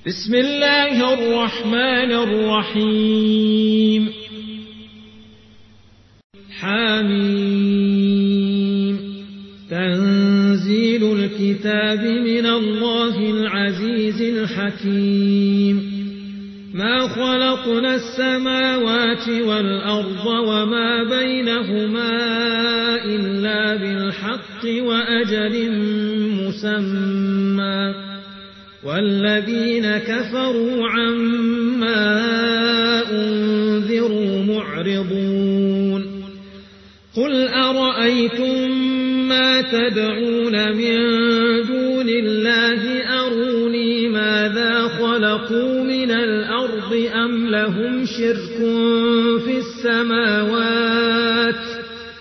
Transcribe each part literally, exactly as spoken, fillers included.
بسم الله الرحمن الرحيم حميم تنزيل الكتاب من الله العزيز الحكيم ما خلقنا السماوات والأرض وما بينهما إلا بالحق وأجل مسمى والذين كفروا عما أنذروا معرضون قل أرأيتم ما تدعون من دون الله أروني ماذا خلقوا من الأرض أم لهم شرك في السماوات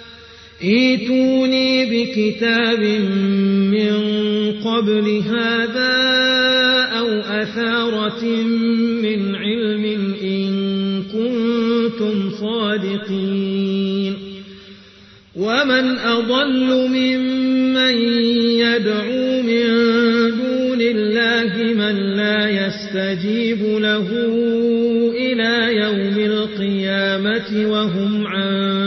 ائتوني بكتاب من قبل هذا أو أثارة من علم إن كنتم صادقين ومن أضل ممن يدعو من دون الله من لا يستجيب له إلى يوم القيامة وهم عن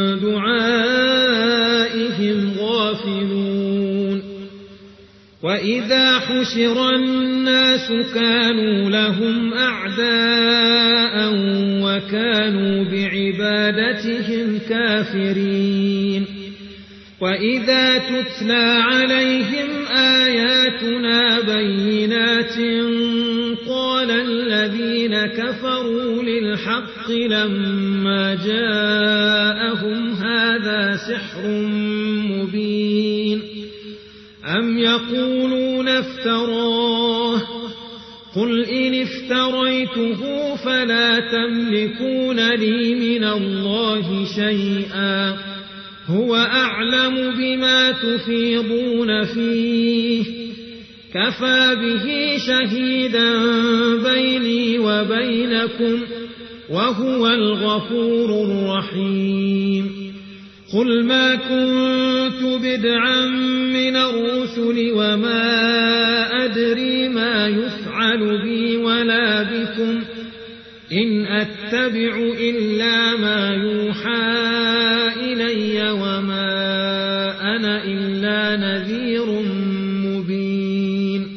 دعائهم غافلون وإذا حشر الناس كانوا لهم أعداء وكانوا بعبادتهم كافرين وإذا تتلى عليهم آياتنا بينات قال الذين كفروا للحق لما جاءهم هذا سحر مبين أم يقولون افتراه قل إن افتريته فلا تملكون لي من الله شيئا هو أعلم بما تفيضون فيه كفى به شهيدا بيني وبينكم وهو الغفور الرحيم قل ما كنت بدعا من الرسل وما أدري ما يفعل بي ولا بكم إن أتبع إلا ما يوحى إلي وما أنا إلا نذير مبين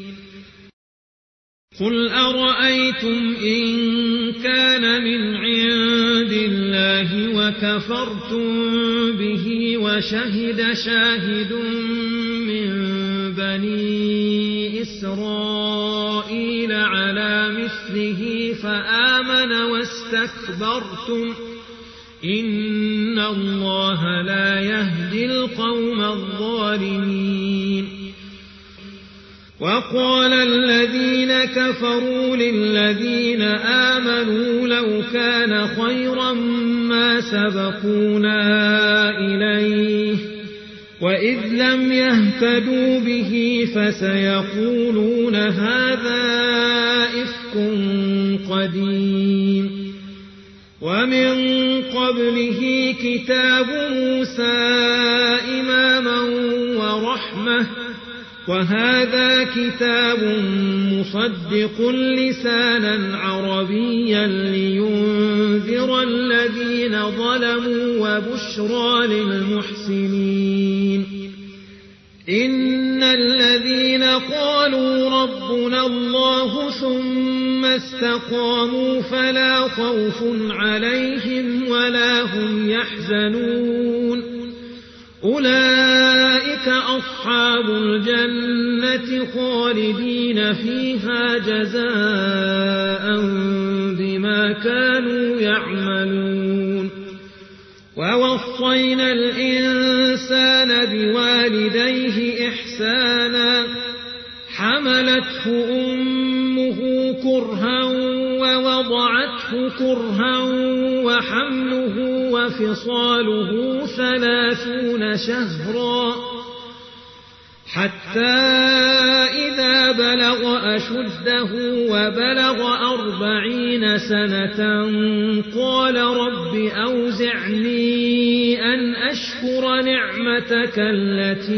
قل أرأيتم إن كان من عند الله وكفرتم به وشهد شاهد من بني إسرائيل على مثله فآمن واستكبرتم إن الله لا يهدي القوم الظالمين وقال الذين كفروا للذين آمنوا لو كان خيرا ما سبقونا إليه وإذ لم يهتدوا به فسيقولون هذا إفك قديم ومن قبله كتاب موسى إماما ورحمة وهذا كتاب مصدق لسانا عربيا لينذر الذين ظلموا وبشرى للمحسنين إن الذين قالوا ربنا الله ثم استقاموا فلا خوف عليهم ولا هم يحزنون أولئك أصحاب الجنة خالدين فيها جزاء بما كانوا يعملون ووصينا الإنسان بوالديه إحسانا حملته أمه كرها ووضعته كرها وحمله وفصاله ثلاثون شهرا حتى إذا بلغ أشده وبلغ أربعين سنة قال رب أوزعني أن أشكر نعمتك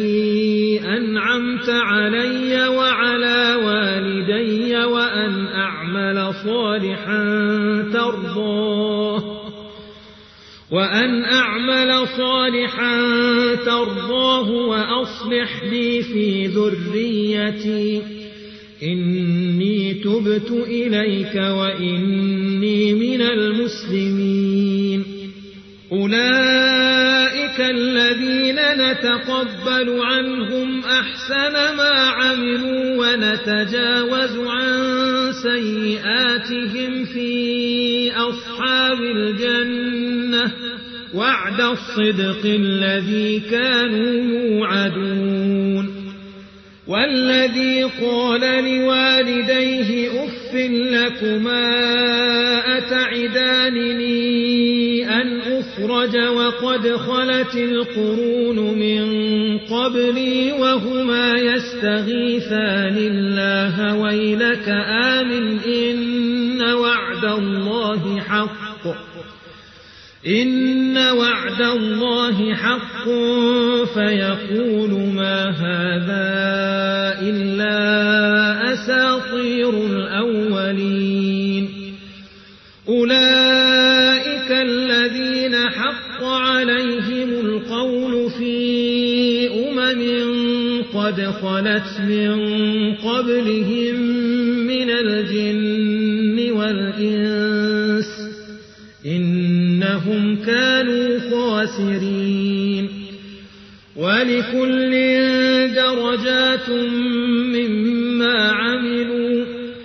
التي أنعمت علي وعلى والدي وأن أعمل صالحا ترضاه وأن أعمل صالحا ترضاه وأصلح لي في ذريتي إني تبت إليك وإني من المسلمين أولئك الذين نتقبل عنهم أحسن ما عملوا ونتجاوز عن سيئاتهم في أصحاب الجنة وعد الصدق الذي كانوا يوعدون والذي قال لوالديه أف لكما أتعدانني أن أخرج وقد خلت القرون من قبلي وهما يستغيثان الله ويلك آمن إن وعد الله حق إن وعد الله حق فيقول ما هذا إلا أساطير الأولين أولئك الذين حق عليهم القول في أمم قد خلت من قبلهم من الجن والإنس إنهم كانوا خاسرين ولكل درجات مما عملوا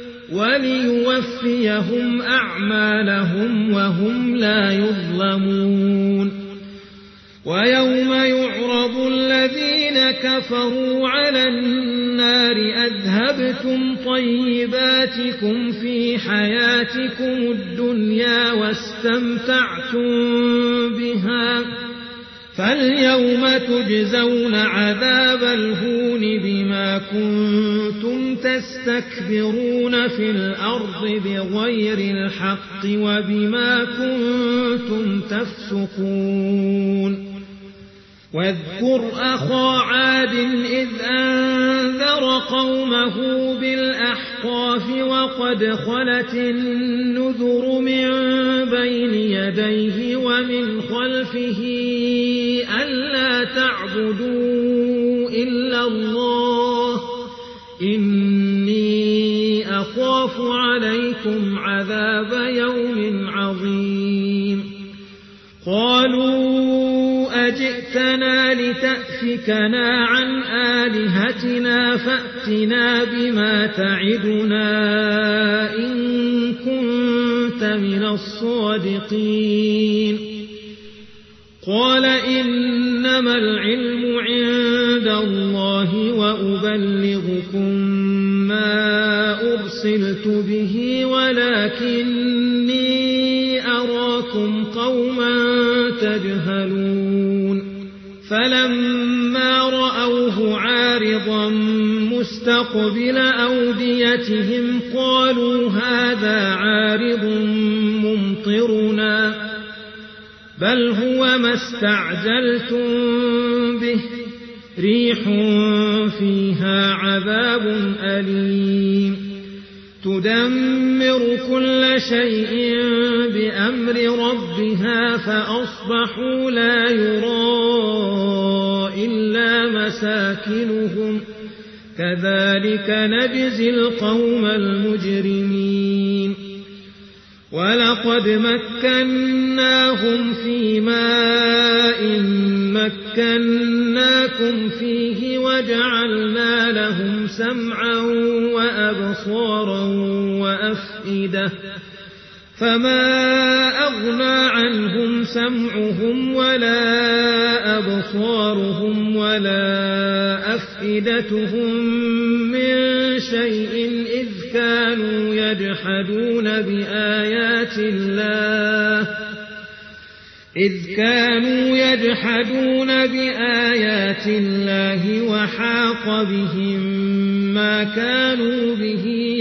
وليوفيهم أعمالهم وهم لا يظلمون ويوم يعرض الذين كفروا على النار أذهبتم طيباتكم في حياتكم الدنيا واستمتعتم بها فاليوم تجزون عذاب الهون بما كنتم تستكبرون في الأرض بغير الحق وبما كنتم تفسقون واذكر أخا عاد إذ أنذر قومه بالأحقاف وقد خلت النذر من بين يديه ومن خلفه ألا تعبدوا إلا الله إني أخاف عليكم عذاب يوم عظيم قالوا أجئتنا لتأفكنا عن آلهتنا فأتنا بما تعدنا إن كنت من الصادقين قال إنما العلم عند الله وأبلغكم ما أرسلت به ولكني أراكم قوما تجهلون فلما رأوه عارضا مستقبل أوديتهم قالوا هذا عارض ممطرنا بل هو ما استعجلتم به ريح فيها عذاب أليم تدمر كل شيء بأمر ربها فأصبحوا لا يرى إلا مساكنهم كذلك نجزي القوم المجرمين ولقد مكناهم في ماء مكناكم فيه وجعلنا لهم سمعا وأبصارا وأفئدة فما أغنى عنهم سمعهم ولا أبصارهم ولا أفئدتهم من شيء إذ كانوا يجحدون بآيات الله إذ كانوا يجحدون بآيات الله وحاق بهم ما كانوا به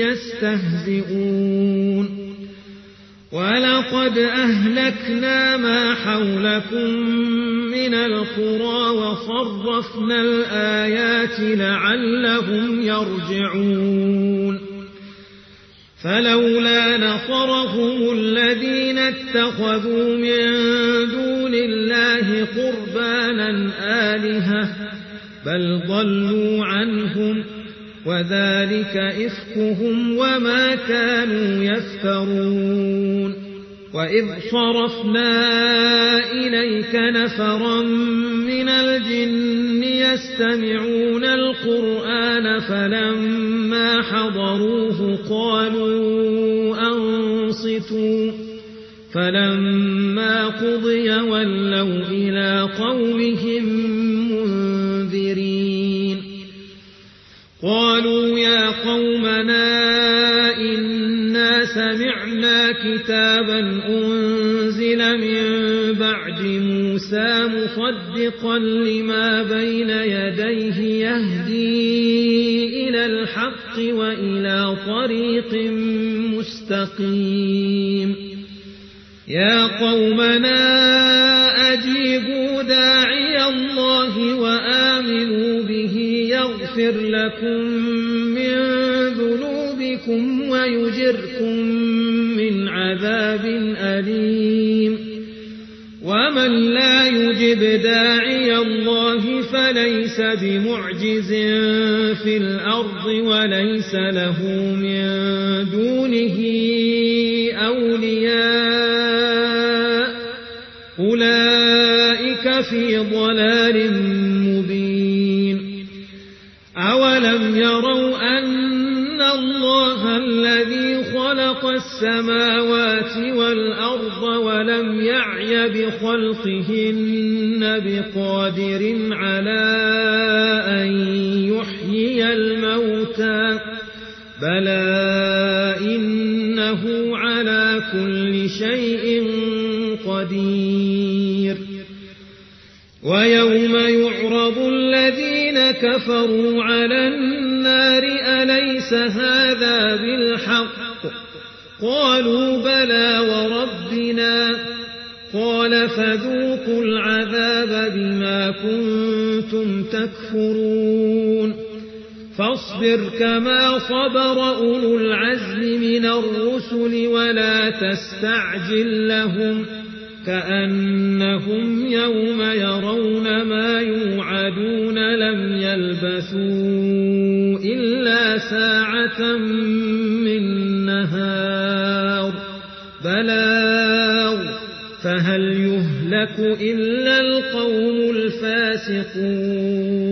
يستهزئون ولقد أهلكنا ما حولكم من القرى وصرفنا الآيات لعلهم يرجعون فلولا نصرهم الذين اتخذوا من دون الله قربانا آلهة بل ضلوا عنهم وذلك إفكهم وما كانوا يفترون. وإذ صرفنا إليك نفرا من الجن يستمعون القرآن فلما حضروه قالوا أنصتوا فلما قضي ولوا إلى قومهم منذرين. قالوا يا قومنا إنا سمعنا كتابا أنزل من بعد موسى مصدقا لما بين يديه يهدي إلى الحق وإلى طريق مستقيم. يا قومنا أجيبوا داعي الله وآمنوا به يغفر لكم من ذنوبكم ويجركم من عذاب أليم. ومن لا يجب داعي الله فليس بمعجز في الأرض وليس له من دونه أولياء أولئك في ضلال مبين. أولم يروا أن الله الذي خلق السماوات والأرض ولم يعي بخلقهن بقادر على أن يحيي الموتى بلى إنه على كل شيء قدير. ويوم يعرض الذين كفروا على النار أليس هذا بالحق قالوا بلى وربنا قال فذوقوا العذاب بما كنتم تكفرون. فاصبر كما صبر أولو العزم من الرسل ولا تستعجل لهم كأنهم يوم يرون ما يوعدون لم يلبثوا إلا ساعة من نهار بلاغ فهل يهلك إلا القوم الفاسقون.